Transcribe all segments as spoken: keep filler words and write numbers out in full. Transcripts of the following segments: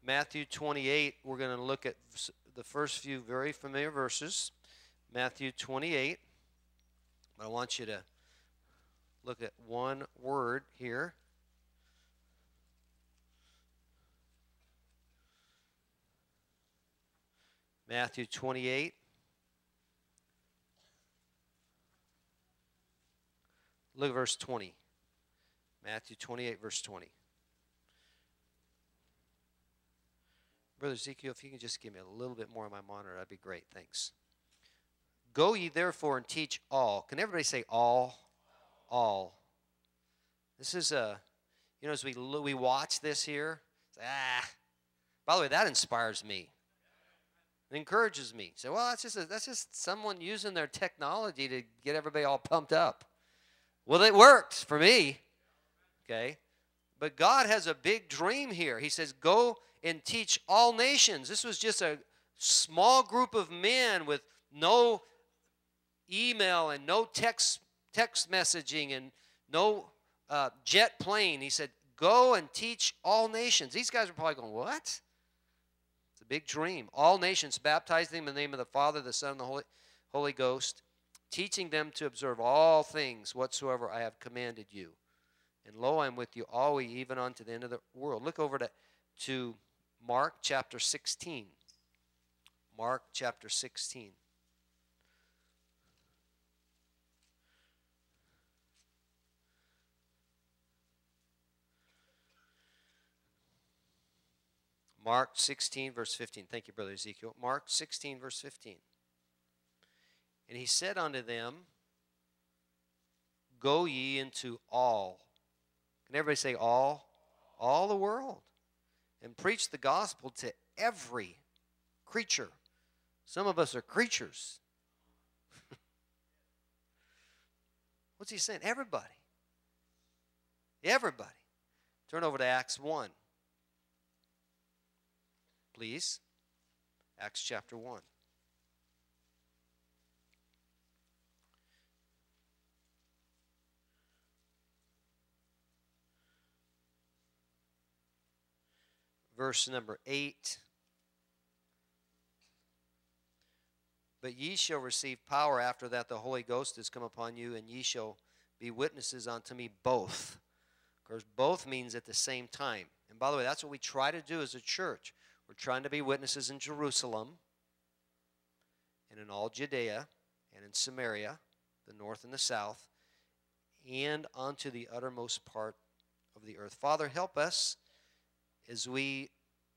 Matthew twenty-eight, we're going to look at the first few very familiar verses. Matthew twenty-eight. But I want you to look at one word here. Matthew twenty-eight. Look at verse twenty. Matthew twenty-eight, verse twenty. Brother Ezekiel, if you can just give me a little bit more on my monitor, that'd be great. Thanks. Go ye therefore and teach all. Can everybody say all? All. This is a, you know, as we we watch this here, ah. By the way, that inspires me. It encourages me. So, well, that's just a, that's just someone using their technology to get everybody all pumped up. Well, it worked for me. Okay, but God has a big dream here. He says, "Go and teach all nations." This was just a small group of men with no email and no text text messaging and no uh, jet plane. He said, "Go and teach all nations." These guys are probably going, "What?" It's a big dream. All nations, baptize them in the name of the Father, the Son, and the Holy Holy Ghost, teaching them to observe all things whatsoever I have commanded you. And lo, I am with you always, even unto the end of the world. Look over to, to Mark chapter sixteen. Mark chapter sixteen. Mark sixteen, verse fifteen. Thank you, Brother Ezekiel. Mark sixteen, verse fifteen. And he said unto them, Go ye into all. Can everybody say all? All the world. And preach the gospel to every creature. Some of us are creatures. What's he saying? Everybody. Everybody. Turn over to Acts one. Please. Acts chapter one. Verse number eight. But ye shall receive power after that the Holy Ghost is come upon you, and ye shall be witnesses unto me both. Because both means at the same time. And by the way, that's what we try to do as a church. We're trying to be witnesses in Jerusalem, and in all Judea, and in Samaria, the north and the south, and unto the uttermost part of the earth. Father, help us as we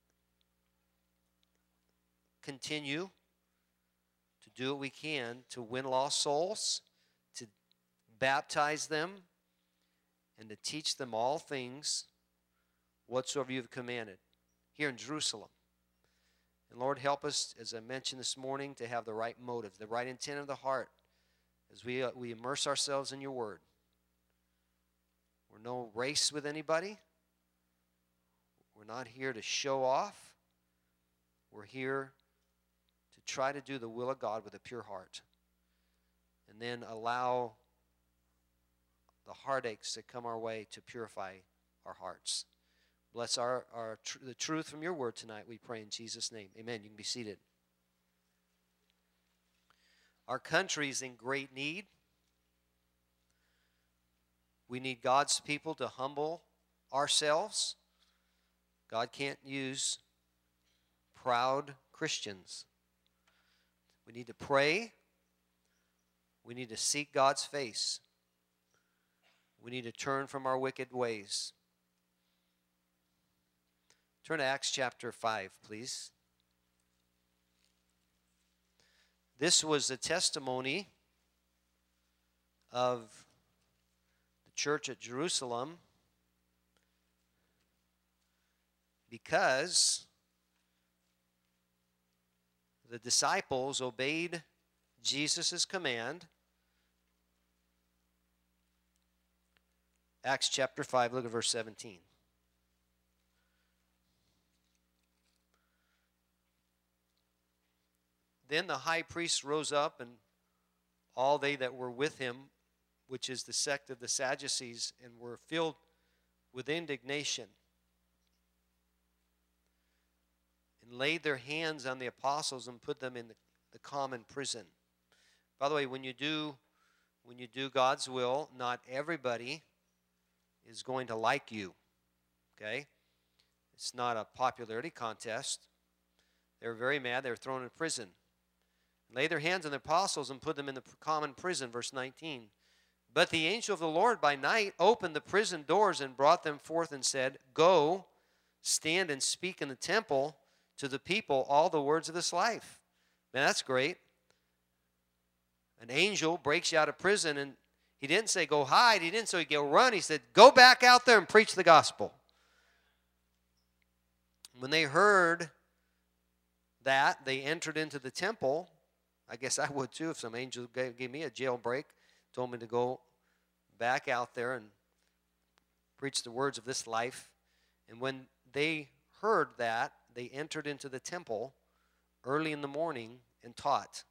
continue to do what we can to win lost souls, to baptize them, and to teach them all things whatsoever you have commanded here in Jerusalem. And Lord, help us, as I mentioned this morning, to have the right motive, the right intent of the heart as we, uh, we immerse ourselves in your word. We're no race with anybody. We're not here to show off. We're here to try to do the will of God with a pure heart. And then allow the heartaches that come our way to purify our hearts. Bless our, our tr- the truth from your word tonight, we pray in Jesus' name. Amen. You can be seated. Our country is in great need. We need God's people to humble ourselves. God can't use proud Christians. We need to pray. We need to seek God's face. We need to turn from our wicked ways. Turn to Acts chapter five, please. This was the testimony of the church at Jerusalem, because the disciples obeyed Jesus' command. Acts chapter five, look at verse seventeen. Then the high priest rose up, and all they that were with him, which is the sect of the Sadducees, and were filled with indignation. laid their hands on the apostles and put them in the, the common prison. By the way, when you do when you do God's will, not everybody is going to like you. Okay? It's not a popularity contest. They were very mad. They were thrown in prison. Lay their hands on the apostles and put them in the common prison, verse nineteen. But the angel of the Lord by night opened the prison doors and brought them forth and said, Go, stand and speak in the temple to the people all the words of this life. Man, that's great. An angel breaks you out of prison, and he didn't say go hide. He didn't say go run. He said go back out there and preach the gospel. When they heard that, they entered into the temple. I guess I would too if some angel gave, gave me a jailbreak, told me to go back out there and preach the words of this life. And when they heard that, they entered into the temple early in the morning and taught.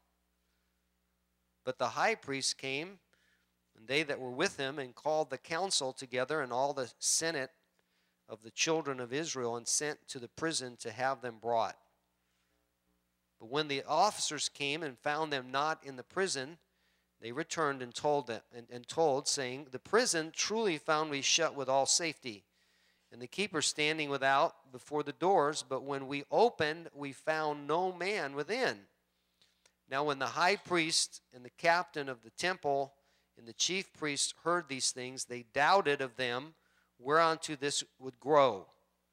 But the high priest came, and they that were with him, and called the council together and all the senate of the children of Israel, and sent to the prison to have them brought. But when the officers came and found them not in the prison, they returned and told them and, and told, saying, The prison truly found we shut with all safety, and the keeper standing without before the doors. But when we opened, we found no man within. Now when the high priest and the captain of the temple and the chief priests heard these things, they doubted of them whereunto this would grow.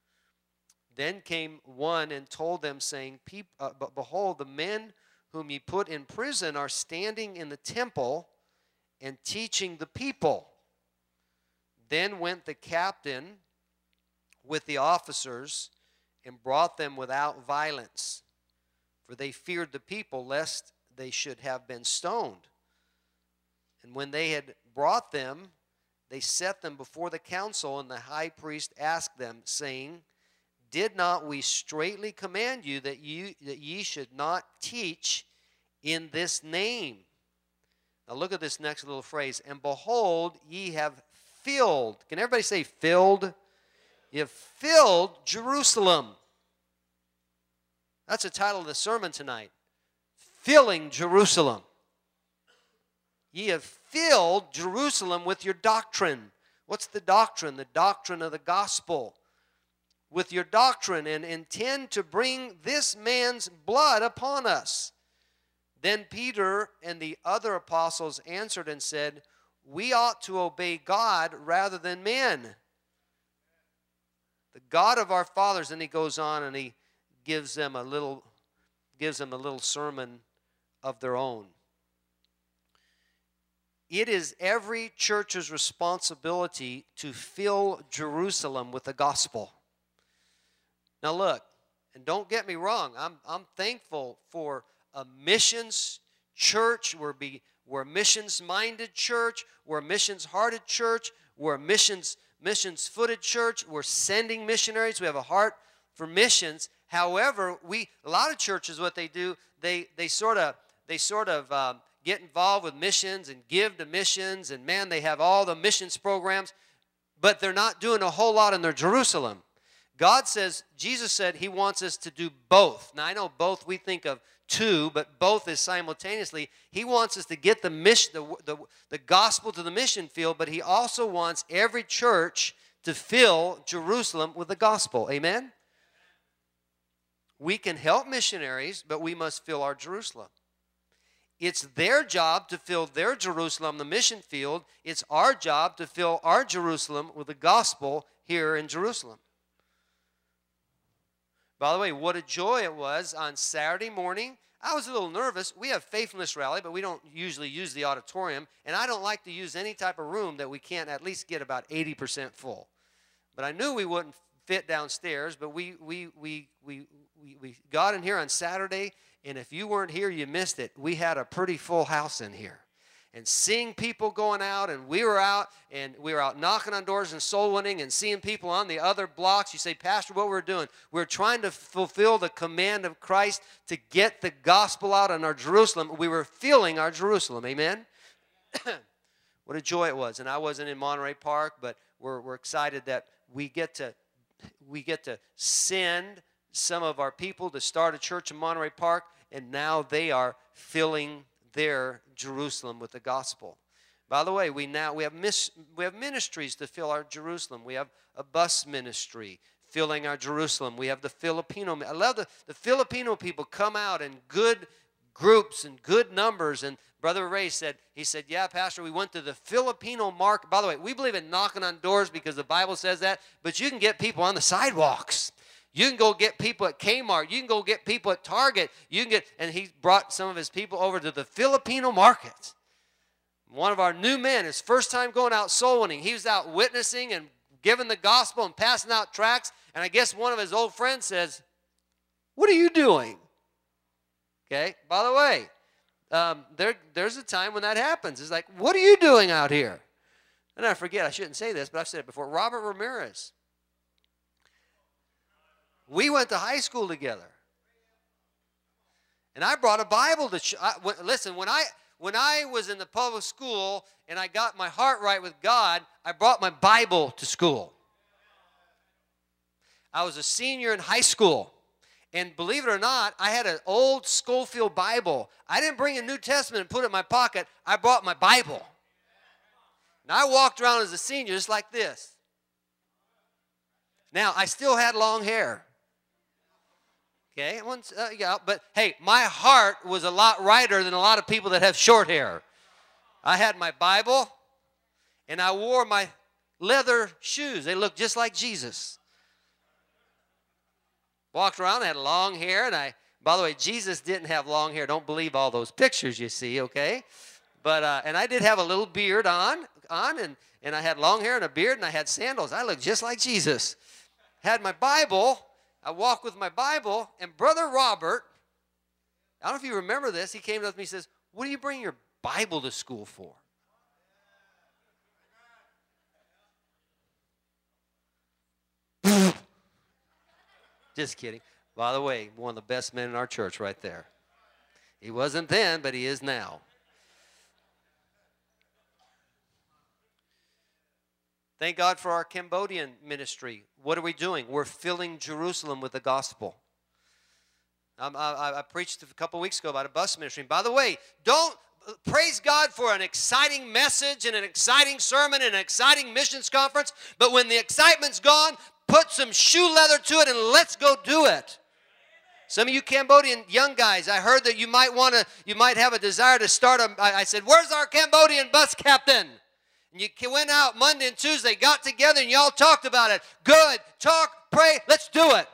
Then came one and told them, saying, uh, But behold, the men whom ye put in prison are standing in the temple and teaching the people. Then went the captain with the officers and brought them without violence, for they feared the people, lest they should have been stoned. And when they had brought them, they set them before the council, and the high priest asked them, saying, Did not we straitly command you that you that ye should not teach in this name? Now look at this next little phrase. And behold, ye have filled. Can everybody say filled? You have filled Jerusalem. That's the title of the sermon tonight. Filling Jerusalem. Ye have filled Jerusalem with your doctrine. What's the doctrine? The doctrine of the gospel. With your doctrine, and intend to bring this man's blood upon us. Then Peter and the other apostles answered and said, We ought to obey God rather than men. The God of our fathers. And he goes on and he gives them a little, gives them a little sermon of their own. It is every church's responsibility to fill Jerusalem with the gospel. Now look, and don't get me wrong, I'm, I'm thankful for a missions church. We're, be, we're a missions-minded church. We're a missions-hearted church. We're a missions, missions-footed church. We're sending missionaries. We have a heart for missions. However, we a lot of churches, what they do, they they sort of they sort of um, get involved with missions and give to missions, and man, they have all the missions programs, but they're not doing a whole lot in their Jerusalem. God says, Jesus said he wants us to do both. Now, I know both we think of two, but both is simultaneously. He wants us to get the mission, the, the, the gospel to the mission field, but he also wants every church to fill Jerusalem with the gospel. Amen? We can help missionaries, but we must fill our Jerusalem. It's their job to fill their Jerusalem, the mission field. It's our job to fill our Jerusalem with the gospel here in Jerusalem. By the way, what a joy it was on Saturday morning. I was a little nervous. We have Faithfulness Rally, but we don't usually use the auditorium, and I don't like to use any type of room that we can't at least get about eighty percent full. But I knew we wouldn't fit downstairs, but we we we we we, we got in here on Saturday, and if you weren't here, you missed it. We had a pretty full house in here. And seeing people going out, and we were out, and we were out knocking on doors and soul winning and seeing people on the other blocks. You say, Pastor, what we're doing? We're trying to fulfill the command of Christ to get the gospel out in our Jerusalem. We were filling our Jerusalem, amen? What a joy it was. And I wasn't in Monterey Park, but we're, we're excited that we get to we get to send some of our people to start a church in Monterey Park, and now they are filling their Jerusalem with the gospel. By the way, we now we have mis, we have ministries to fill our Jerusalem. We have a bus ministry filling our Jerusalem. We have the Filipino. I love the, the Filipino people come out in good groups and good numbers. And Brother Ray said, he said, yeah, Pastor, we went to the Filipino market. By the way, we believe in knocking on doors because the Bible says that, but you can get people on the sidewalks. You can go get people at Kmart. You can go get people at Target. You can get, and he brought some of his people over to the Filipino market. One of our new men, his first time going out soul winning, he was out witnessing and giving the gospel and passing out tracts. And I guess one of his old friends says, what are you doing? Okay, by the way, um, there, there's a time when that happens. It's like, what are you doing out here? And I forget, I shouldn't say this, but I've said it before. Robert Ramirez. We went to high school together. And I brought a Bible to, ch- I, w- listen, when I, when I was in the public school and I got my heart right with God, I brought my Bible to school. I was a senior in high school. And believe it or not, I had an old Schofield Bible. I didn't bring a New Testament and put it in my pocket. I brought my Bible. And I walked around as a senior just like this. Now, I still had long hair. Okay, once, uh, yeah, but hey, my heart was a lot righter than a lot of people that have short hair. I had my Bible, and I wore my leather shoes. They looked just like Jesus. Walked around, had long hair, and I, by the way, Jesus didn't have long hair. Don't believe all those pictures you see, okay? But, uh, and I did have a little beard on, on and, and I had long hair and a beard, and I had sandals. I looked just like Jesus. Had my Bible. I walked with my Bible, and Brother Robert, I don't know if you remember this, he came up to me and says, what do you bring your Bible to school for? Just kidding. By the way, one of the best men in our church right there. He wasn't then, but he is now. Thank God for our Cambodian ministry. What are we doing? We're filling Jerusalem with the gospel. Um, I, I preached a couple weeks ago about a bus ministry. And by the way, don't praise God for an exciting message and an exciting sermon and an exciting missions conference, but when the excitement's gone, put some shoe leather to it and let's go do it. Some of you Cambodian young guys, I heard that you might want to, you might have a desire to start a, I said, where's our Cambodian bus captain? And you went out Monday and Tuesday, got together, and y'all talked about it. Good. Talk, pray, let's do it.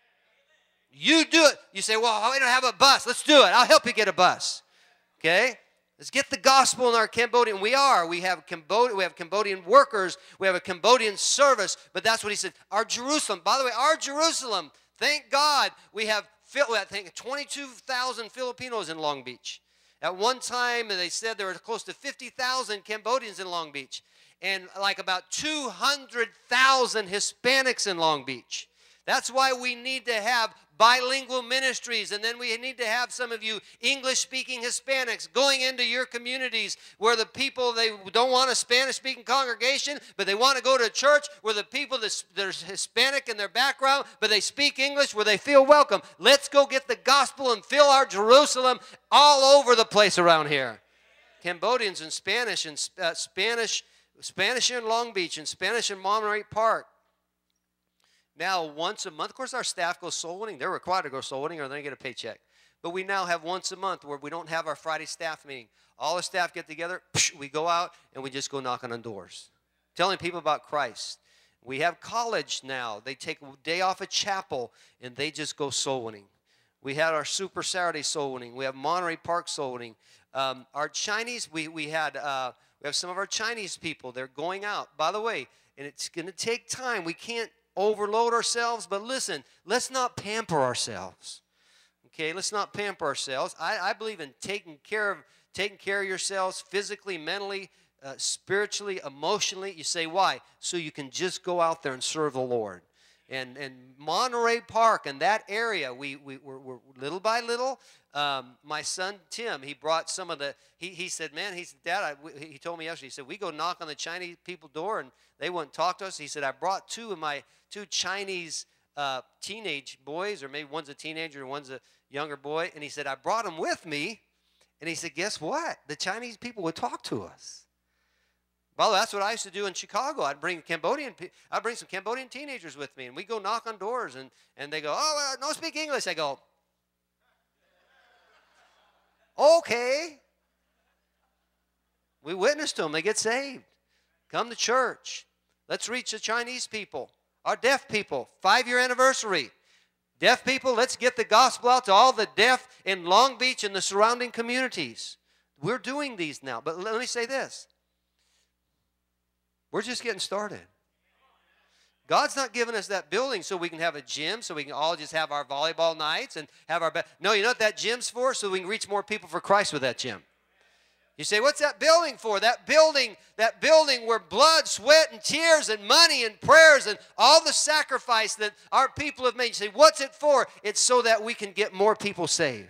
You do it. You say, well, I don't have a bus. Let's do it. I'll help you get a bus. Okay? Let's get the gospel in our Cambodian. We are. We have Cambodian, we have Cambodian workers. We have a Cambodian service. But that's what he said. Our Jerusalem. By the way, our Jerusalem, thank God, we have, I think, twenty-two thousand Filipinos in Long Beach. At one time, they said there were close to fifty thousand Cambodians in Long Beach and like about two hundred thousand Hispanics in Long Beach. That's why we need to have bilingual ministries, and then we need to have some of you English-speaking Hispanics going into your communities where the people, they don't want a Spanish-speaking congregation, but they want to go to a church where the people that are Hispanic in their background, but they speak English, where they feel welcome. Let's go get the gospel and fill our Jerusalem all over the place around here. Cambodians and Spanish and uh, Spanish, Spanish in Long Beach and Spanish in Monterey Park. Now, once a month, of course, our staff goes soul winning. They're required to go soul winning or they get a paycheck. But we now have once a month where we don't have our Friday staff meeting. All the staff get together, we go out, and we just go knocking on doors, telling people about Christ. We have college now. They take a day off of chapel, and they just go soul winning. We had our Super Saturday soul winning. We have Monterey Park soul winning. Um, our Chinese, we, we had, uh, we have some of our Chinese people. They're going out. By the way, and it's going to take time. We can't overload ourselves, but listen, let's not pamper ourselves. Okay, let's not pamper ourselves. I, I believe in taking care of taking care of yourselves physically, mentally, uh, spiritually, emotionally. You say, why? So you can just go out there and serve the Lord. And and Monterey Park and that area, we we were, were little by little. Um, my son Tim, he brought some of the. He he said, man, he said, Dad, I, he told me yesterday. He said, we go knock on the Chinese people door and they wouldn't talk to us. He said, I brought two of my two Chinese uh, teenage boys, or maybe one's a teenager and one's a younger boy. And he said, I brought them with me. And he said, guess what? The Chinese people would talk to us. Well, that's what I used to do in Chicago. I'd bring Cambodian, I'd bring some Cambodian teenagers with me, and we'd go knock on doors, and, and they go, oh, uh, no speak English. I go, okay. We witness to them. They get saved. Come to church. Let's reach the Chinese people, our deaf people. Five-year anniversary. Deaf people, let's get the gospel out to all the deaf in Long Beach and the surrounding communities. We're doing these now. But let me say this. We're just getting started. God's not giving us that building so we can have a gym, so we can all just have our volleyball nights and have our... No, you know what that gym's for? So we can reach more people for Christ with that gym. You say, what's that building for? That building, that building where blood, sweat, and tears, and money, and prayers, and all the sacrifice that our people have made. You say, what's it for? It's so that we can get more people saved.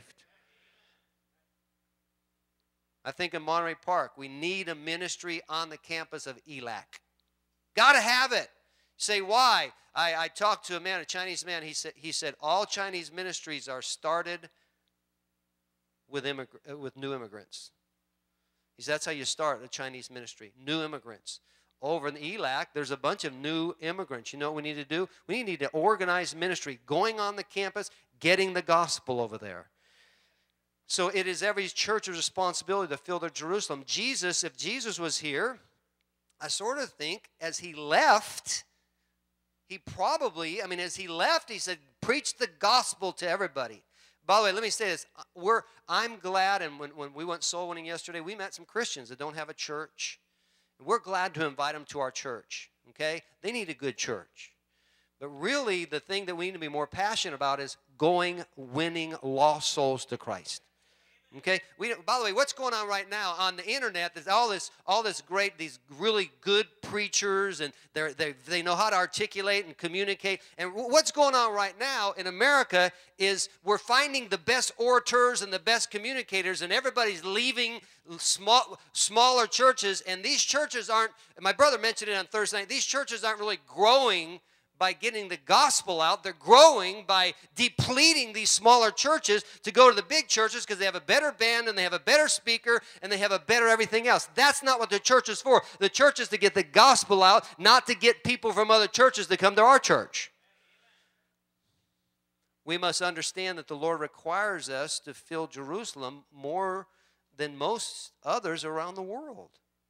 I think in Monterey Park, we need a ministry on the campus of E L A C. Got to have it. You say, why? I, I talked to a man, a Chinese man. He said, he said all Chinese ministries are started with, immig- with new immigrants. He said, that's how you start a Chinese ministry, new immigrants. Over in the E L A C, there's a bunch of new immigrants. You know what we need to do? We need to organize ministry, going on the campus, getting the gospel over there. So it is every church's responsibility to fill their Jerusalem. Jesus, if Jesus was here, I sort of think as he left, he probably, I mean, as he left, he said, preach the gospel to everybody. By the way, let me say this. We're, I'm glad, and when, when we went soul winning yesterday, we met some Christians that don't have a church. We're glad to invite them to our church, okay? They need a good church. But really, the thing that we need to be more passionate about is going, winning lost souls to Christ. Okay. We, by the way, what's going on right now on the internet? There's all this, all this great, these really good preachers, and they they they know how to articulate and communicate. And what's going on right now in America is we're finding the best orators and the best communicators, and everybody's leaving small, smaller churches. And these churches aren't. My brother mentioned it on Thursday night. These churches aren't really growing by getting the gospel out. They're growing by depleting these smaller churches to go to the big churches because they have a better band and they have a better speaker and they have a better everything else. That's not what the church is for. The church is to get the gospel out, not to get people from other churches to come to our church. We must understand that the Lord requires us to fill Jerusalem more than most others around the world.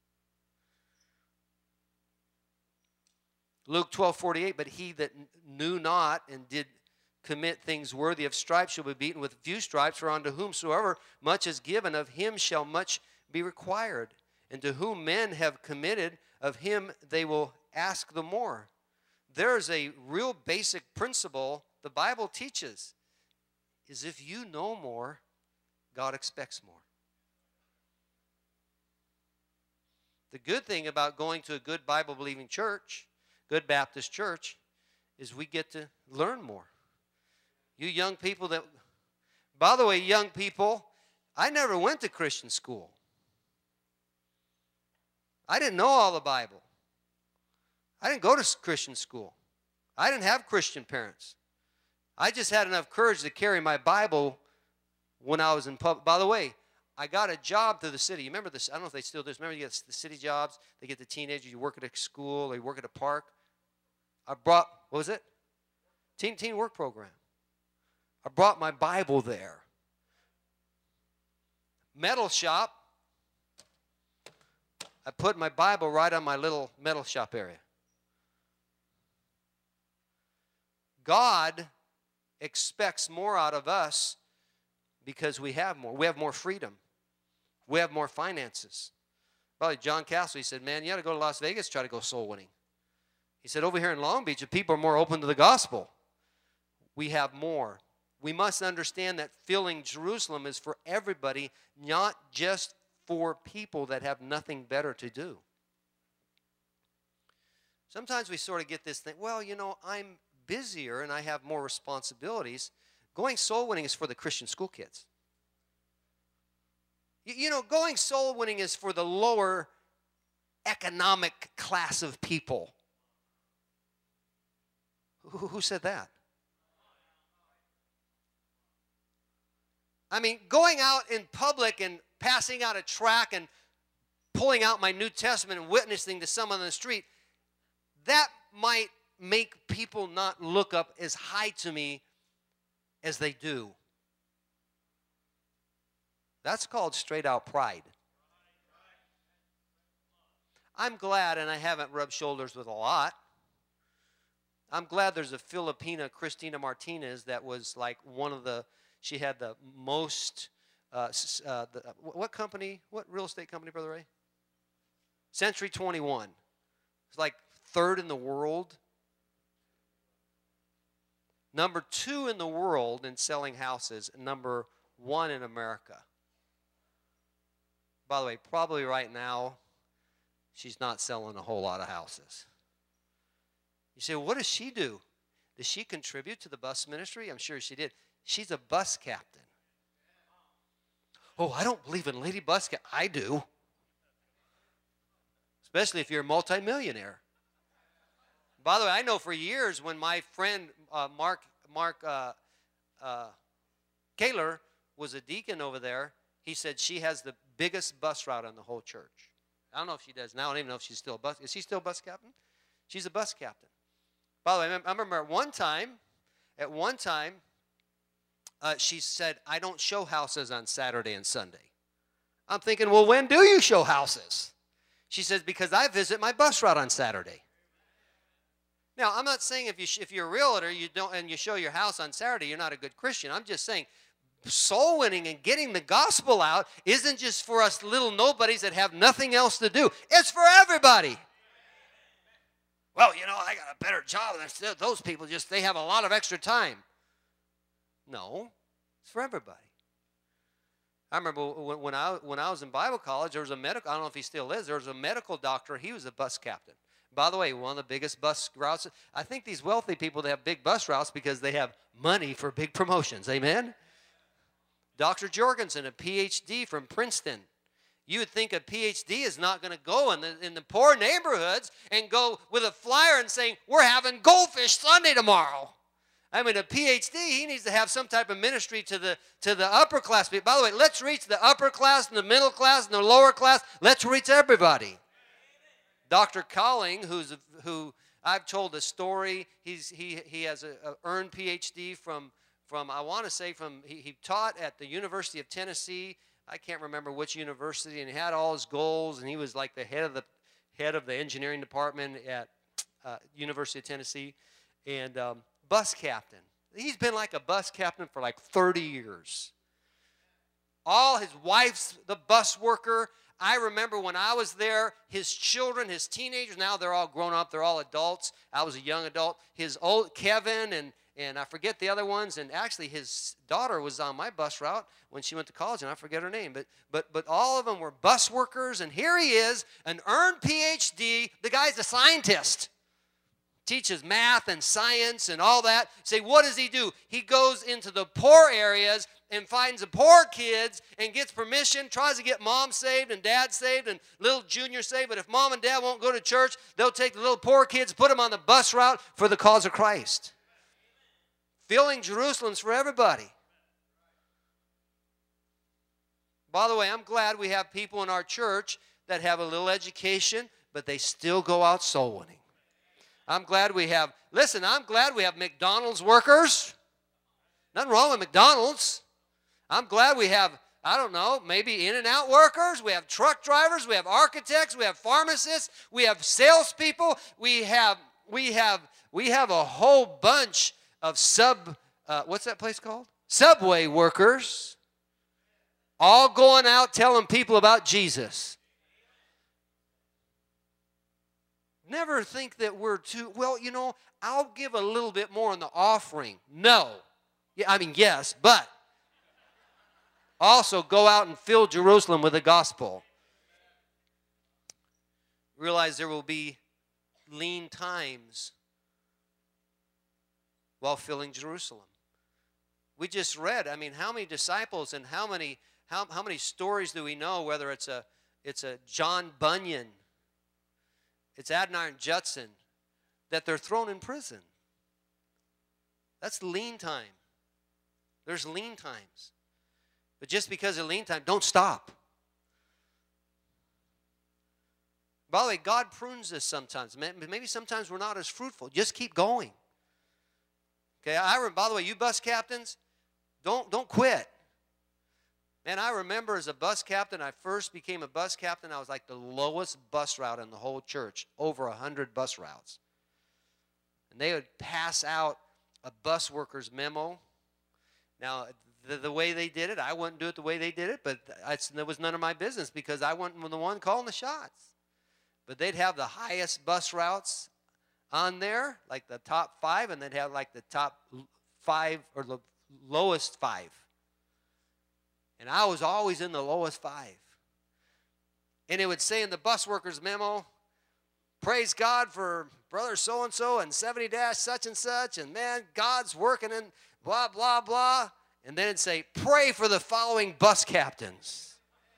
Luke twelve forty-eight, but he that knew not and did commit things worthy of stripes shall be beaten with few stripes, for unto whomsoever much is given, of him shall much be required. And to whom men have committed, of him they will ask the more. There is a real basic principle the Bible teaches, is if you know more, God expects more. The good thing about going to a good Bible-believing church, good Baptist church, is we get to learn more. You young people that, by the way, young people, I never went to Christian school. I didn't know all the Bible. I didn't go to Christian school. I didn't have Christian parents. I just had enough courage to carry my Bible when I was in public. By the way, I got a job through the city. You remember this? I don't know if they still do this. Remember you get the city jobs? They get the teenagers. You work at a school or you work at a park. I brought, what was it? Teen, teen work program. I brought my Bible there. Metal shop. I put my Bible right on my little metal shop area. God expects more out of us because we have more. We have more freedom. We have more finances. Probably John Castle, he said, man, you got to go to Las Vegas, try to go soul winning. He said, over here in Long Beach, if people are more open to the gospel, we have more. We must understand that filling Jerusalem is for everybody, not just for people that have nothing better to do. Sometimes we sort of get this thing, well, you know, I'm busier and I have more responsibilities. Going soul winning is for the Christian school kids. You, you know, going soul winning is for the lower economic class of people. Who, who said that? I mean, going out in public and passing out a tract and pulling out my New Testament and witnessing to someone on the street, that might make people not look up as high to me as they do. That's called straight out pride. I'm glad, and I haven't rubbed shoulders with a lot. I'm glad there's a Filipina, Christina Martinez, that was like one of the, she had the most, uh, uh, the, what company, what real estate company, Brother Ray? Century twenty-one. It's like third in the world. Number two in the world in selling houses, and number one in America. By the way, probably right now, she's not selling a whole lot of houses. You say, well, what does she do? Does she contribute to the bus ministry? I'm sure she did. She's a bus captain. Oh, I don't believe in lady bus captain. I do. Especially if you're a multimillionaire. By the way, I know for years when my friend uh, Mark Mark uh, uh, Kaler was a deacon over there, he said she has the biggest bus route on the whole church. I don't know if she does now. I don't even know if she's still a bus. Is she still a bus captain? She's a bus captain. By the way, I remember at one time, at one time, uh, she said, I don't show houses on Saturday and Sunday. I'm thinking, well, when do you show houses? She says, because I visit my bus route on Saturday. Now, I'm not saying if, you sh if you're a realtor you don't, and you show your house on Saturday, you're not a good Christian. I'm just saying soul winning and getting the gospel out isn't just for us little nobodies that have nothing else to do. It's for everybody. Well, you know, I got a better job than those people. Just they have a lot of extra time. No, it's for everybody. I remember when, when I when I was in Bible college, there was a medical. I don't know if he still is. There was a medical doctor. He was a bus captain. By the way, one of the biggest bus routes. I think these wealthy people, they have big bus routes because they have money for big promotions. Amen. Doctor Jorgensen, a P H D from Princeton. You would think a P H D is not going to go in the, in the poor neighborhoods and go with a flyer and saying, we're having Goldfish Sunday tomorrow. I mean, a P H D, he needs to have some type of ministry to the, to the upper class. By the way, let's reach the upper class and the middle class and the lower class. Let's reach everybody. Doctor Colling, who's, who I've told a story, he's, he, he has a, a earned P H D from, from I want to say, from he, he taught at the University of Tennessee. I can't remember which university, and he had all his goals, and he was like the head of the head of the engineering department at uh, University of Tennessee, and um, bus captain. He's been like a bus captain for like thirty years. All his wife's the bus worker. I remember when I was there, his children, his teenagers, now they're all grown up, they're all adults. I was a young adult. His old Kevin and And I forget the other ones, and actually his daughter was on my bus route when she went to college, and I forget her name. But but but all of them were bus workers, and here he is, an earned P H D. The guy's a scientist. Teaches math and science and all that. Say, what does he do? He goes into the poor areas and finds the poor kids and gets permission, tries to get mom saved and dad saved and little junior saved. But if mom and dad won't go to church, they'll take the little poor kids, put them on the bus route for the cause of Christ. Filling Jerusalem's for everybody. By the way, I'm glad we have people in our church that have a little education, but they still go out soul winning. I'm glad we have, listen, I'm glad we have McDonald's workers. Nothing wrong with McDonald's. I'm glad we have, I don't know, maybe In-N-Out workers. We have truck drivers. We have architects. We have pharmacists. We have salespeople. We have, we have, we have a whole bunch of sub, uh, what's that place called? Subway workers, all going out telling people about Jesus. Never think that we're too, well, you know, I'll give a little bit more in the offering. No. Yeah, I mean, yes, but also go out and fill Jerusalem with the gospel. Realize there will be lean times while filling Jerusalem. We just read, I mean, how many disciples and how many how, how many stories do we know, whether it's a it's a John Bunyan, it's Adoniram Judson, that they're thrown in prison. That's lean time. There's lean times. But just because of lean time, don't stop. By the way, God prunes us sometimes. Maybe sometimes we're not as fruitful. Just keep going. Okay, I remember, by the way, you bus captains, don't, don't quit. Man, I remember as a bus captain, I first became a bus captain. I was like the lowest bus route in the whole church, over one hundred bus routes. And they would pass out a bus worker's memo. Now, the, the way they did it, I wouldn't do it the way they did it, but it was none of my business because I wasn't the one calling the shots. But they'd have the highest bus routes on there, like the top five, and they'd have like the top five or the lowest five. And I was always in the lowest five. And it would say in the bus worker's memo, praise God for brother so-and-so and seventy dash such and such, and man, God's working in blah, blah, blah. And then it'd say, pray for the following bus captains.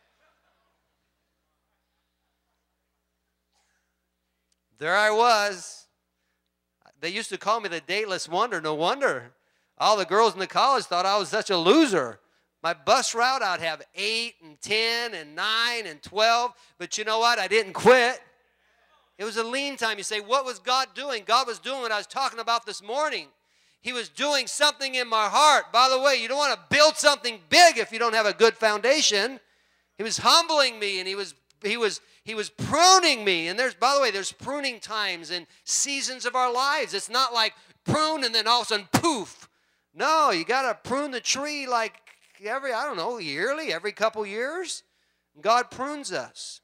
There I was. They used to call me the dateless wonder. No wonder. All the girls in the college thought I was such a loser. My bus route, I'd have eight and ten and nine and twelve. But you know what? I didn't quit. It was a lean time. You say, what was God doing? God was doing what I was talking about this morning. He was doing something in my heart. By the way, you don't want to build something big if you don't have a good foundation. He was humbling me, and he was he was he was pruning me. And there's, by the way, there's pruning times and seasons of our lives. It's not like prune and then all of a sudden poof. No, you got to prune the tree like every, I don't know, yearly, every couple years. God prunes us.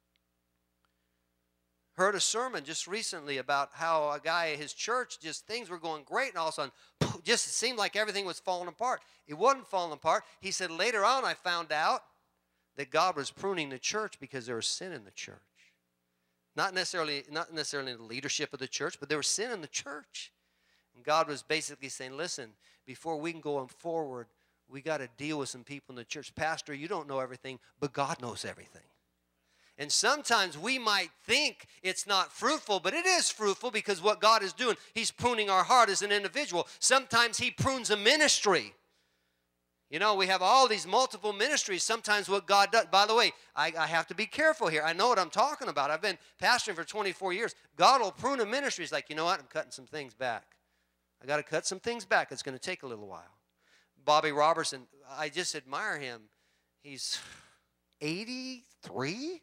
Heard a sermon just recently about how a guy at his church, just things were going great, and all of a sudden, just it seemed like everything was falling apart. It wasn't falling apart. He said, later on I found out that God was pruning the church because there was sin in the church. Not necessarily, not necessarily in the leadership of the church, but there was sin in the church. And God was basically saying, listen, before we can go forward, we got to deal with some people in the church. Pastor, you don't know everything, but God knows everything. And sometimes we might think it's not fruitful, but it is fruitful because what God is doing, He's pruning our heart as an individual. Sometimes He prunes a ministry. You know, we have all these multiple ministries. Sometimes what God does, by the way, I, I have to be careful here. I know what I'm talking about. I've been pastoring for twenty-four years. God will prune a ministry. He's like, you know what? I'm cutting some things back. I got to cut some things back. It's going to take a little while. Bobby Robertson, I just admire him. He's eighty-three?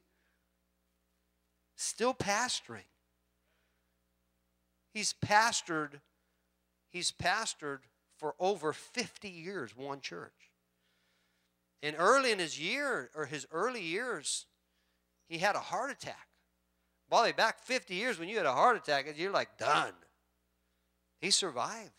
Still pastoring. He's pastored, he's pastored for over fifty years, one church. And early in his year, or his early years, he had a heart attack. By the way, back fifty years when you had a heart attack, you're like done. He survived.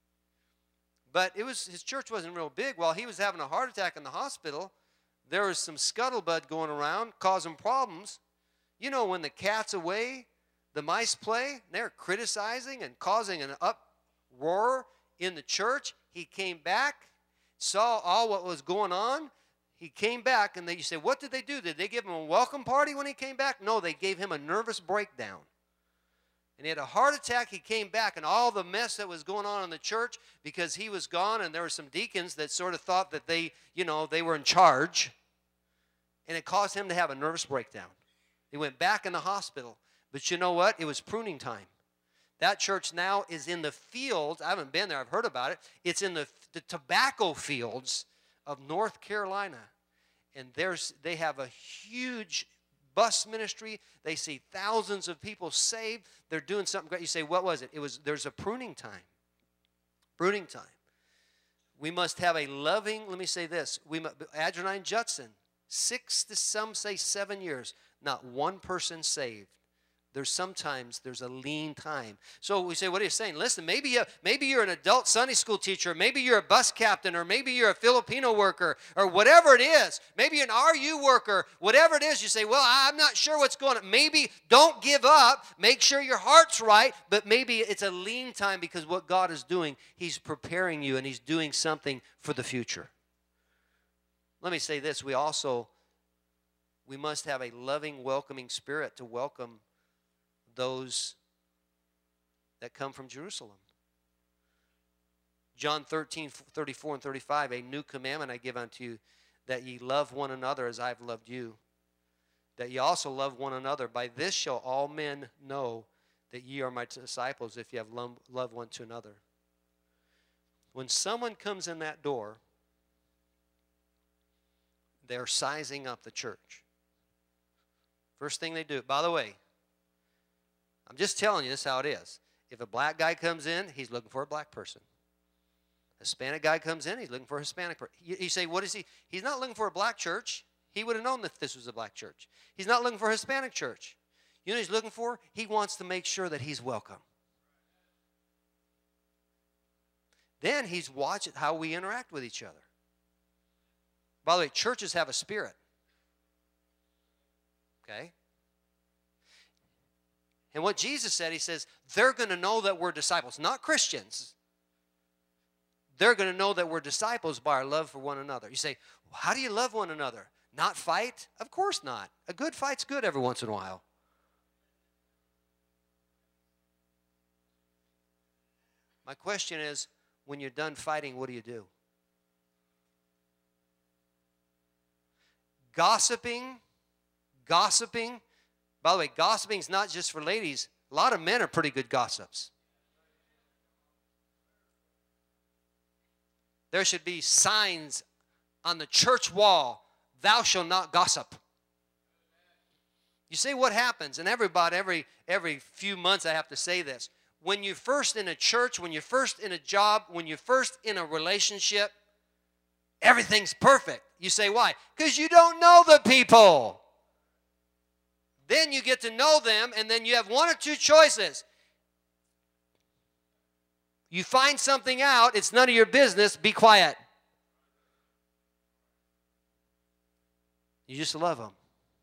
But it was his church wasn't real big. While he was having a heart attack in the hospital, there was some scuttlebutt going around causing problems. You know, when the cat's away, the mice play, they're criticizing and causing an uproar in the church. He came back, saw all what was going on. He came back, and they, you say, what did they do? Did they give him a welcome party when he came back? No, they gave him a nervous breakdown. And he had a heart attack. He came back, and all the mess that was going on in the church, because he was gone, and there were some deacons that sort of thought that they, you know, they were in charge. And it caused him to have a nervous breakdown. He went back in the hospital. But you know what? It was pruning time. That church now is in the fields. I haven't been there. I've heard about it. It's in the, the tobacco fields of North Carolina. And there's they have a huge bus ministry. They see thousands of people saved. They're doing something great. You say, what was it? It was, there's a pruning time. Pruning time. We must have a loving, let me say this. We Adrian Judson, six to some say seven years. Not one person saved. There's sometimes there's a lean time. So we say, what are you saying? Listen, maybe, you, maybe you're an adult Sunday school teacher. Maybe you're a bus captain, or maybe you're a Filipino worker, or whatever it is. Maybe you're an R U worker. Whatever it is, you say, well, I'm not sure what's going on. Maybe don't give up. Make sure your heart's right. But maybe it's a lean time because what God is doing, He's preparing you, and He's doing something for the future. Let me say this. We also... We must have a loving, welcoming spirit to welcome those that come from Jerusalem. John thirteen, thirty-four and thirty-five, a new commandment I give unto you, that ye love one another as I have loved you, that ye also love one another. By this shall all men know that ye are my disciples, if ye have love one to another. When someone comes in that door, they're sizing up the church. First thing they do, by the way, I'm just telling you this is how it is. If a black guy comes in, he's looking for a black person. A Hispanic guy comes in, he's looking for a Hispanic person. You, you say, what is he? He's not looking for a black church. He would have known that this was a black church. He's not looking for a Hispanic church. You know what he's looking for? He wants to make sure that he's welcome. Then he's watching how we interact with each other. By the way, churches have a spirit. Okay? And what Jesus said, he says, they're going to know that we're disciples, not Christians. They're going to know that we're disciples by our love for one another. You say, well, how do you love one another? Not fight? Of course not. A good fight's good every once in a while. My question is, when you're done fighting, what do you do? Gossiping, gossiping. By the way, gossiping is not just for ladies. A lot of men are pretty good gossips. There should be signs on the church wall, thou shalt not gossip. You say what happens, and everybody, every, every few months I have to say this. When you're first in a church, when you're first in a job, when you're first in a relationship, everything's perfect. You say, why? Because you don't know the people. Then you get to know them, and then you have one or two choices. You find something out, it's none of your business, be quiet. You just love them.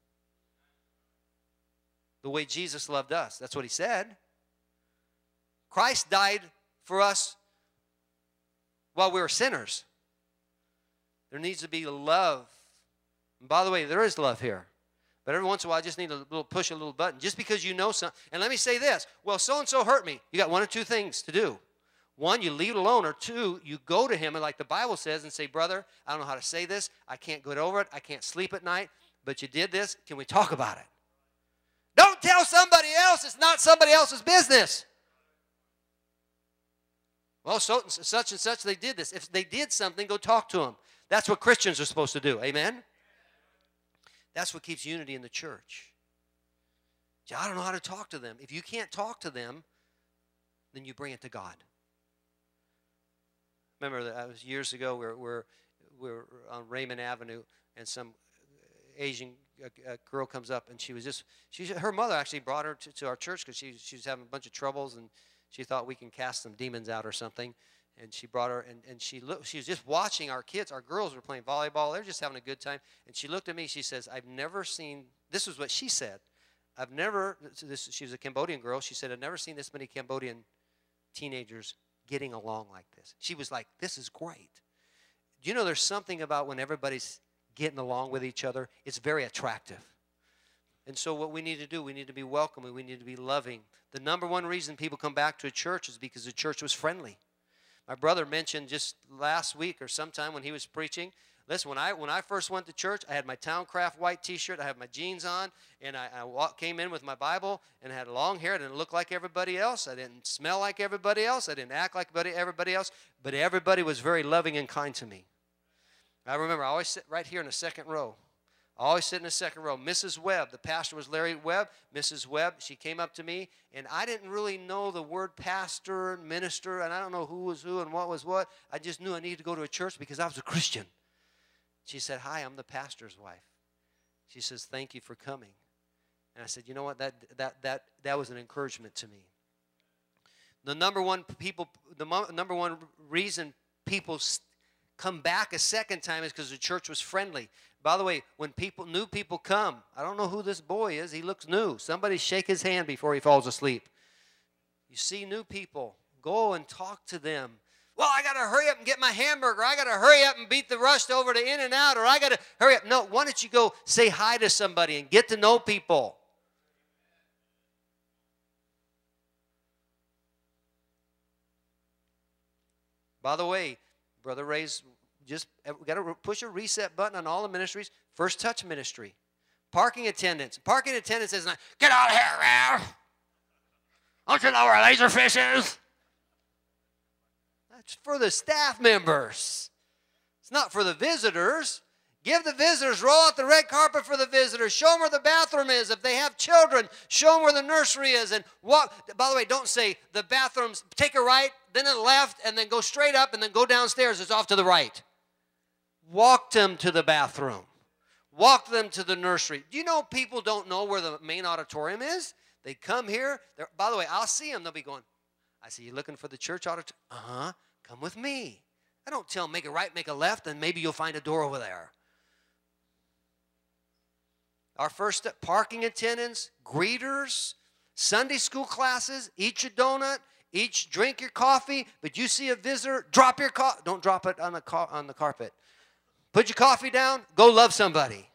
The way Jesus loved us. That's what he said. Christ died for us while we were sinners. There needs to be love. And by the way, there is love here. But every once in a while, I just need a little push a little button. Just because you know something. And let me say this. Well, so-and-so hurt me. You got one or two things to do. One, you leave it alone. Or two, you go to him, and like the Bible says, and say, brother, I don't know how to say this. I can't get over it. I can't sleep at night. But you did this. Can we talk about it? Don't tell somebody else. It's not somebody else's business. Well, so, such and such, they did this. If they did something, go talk to them. That's what Christians are supposed to do. Amen? That's what keeps unity in the church. I don't know how to talk to them. If you can't talk to them, then you bring it to God. Remember, that was years ago, we were, we were, we were on Raymond Avenue, and some Asian a, a girl comes up, and she was just, she, her mother actually brought her to, to our church because she, she was having a bunch of troubles, and she thought we can cast some demons out or something. And she brought her, and, and she looked, she was just watching our kids. Our girls were playing volleyball. They were just having a good time. And she looked at me. She says, I've never seen, this is what she said. I've never, this, she was a Cambodian girl. She said, I've never seen this many Cambodian teenagers getting along like this. She was like, this is great. You know, there's something about when everybody's getting along with each other. It's very attractive. And so what we need to do, we need to be welcoming. We need to be loving. The number one reason people come back to a church is because the church was friendly. My brother mentioned just last week or sometime when he was preaching, listen, when I when I first went to church, I had my Towncraft white T-shirt, I had my jeans on, and I, I walk, came in with my Bible, and I had long hair. I didn't look like everybody else. I didn't smell like everybody else. I didn't act like everybody else, but everybody was very loving and kind to me. I remember I always sit right here in the second row. I always sit in the second row. Missus Webb, the pastor was Larry Webb. Missus Webb, she came up to me, and I didn't really know the word pastor and minister, and I don't know who was who and what was what. I just knew I needed to go to a church because I was a Christian. She said, hi, I'm the pastor's wife. She says, thank you for coming. And I said, you know what, that, that, that, that was an encouragement to me. The number one people, the number one reason people come back a second time is because the church was friendly. By the way, when people, new people come, I don't know who this boy is. He looks new. Somebody shake his hand before he falls asleep. You see new people, go and talk to them. Well, I got to hurry up and get my hamburger. I got to hurry up and beat the rush over to In-N-Out, or I got to hurry up. No, why don't you go say hi to somebody and get to know people? By the way, Brother Ray's Just we got to push a reset button on all the ministries. First Touch Ministry. Parking attendants. Parking attendants says, get out of here, man. Don't you know where Laserfish is? That's for the staff members. It's not for the visitors. Give the visitors, roll out the red carpet for the visitors. Show them where the bathroom is. If they have children, show them where the nursery is. And walk. By the way, don't say the bathrooms, take a right, then a left, and then go straight up, and then go downstairs. It's off to the right. Walk them to the bathroom. Walk them to the nursery. Do you know people don't know where the main auditorium is? They come here. By the way, I'll see them. They'll be going, I see you looking for the church auditorium. Uh-huh. Come with me. I don't tell them make a right, make a left, and maybe you'll find a door over there. Our first step, parking attendants, greeters, Sunday school classes, eat your donut, each drink your coffee, but you see a visitor, drop your coffee. Don't drop it on the, car on the carpet. Put your coffee down, go love somebody.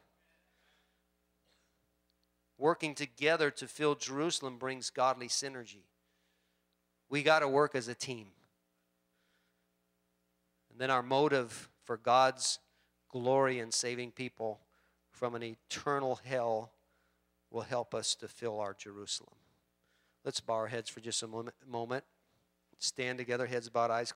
Working together to fill Jerusalem brings godly synergy. We got to work as a team. And then our motive for God's glory in saving people from an eternal hell will help us to fill our Jerusalem. Let's bow our heads for just a moment. Stand together, heads bowed, eyes closed.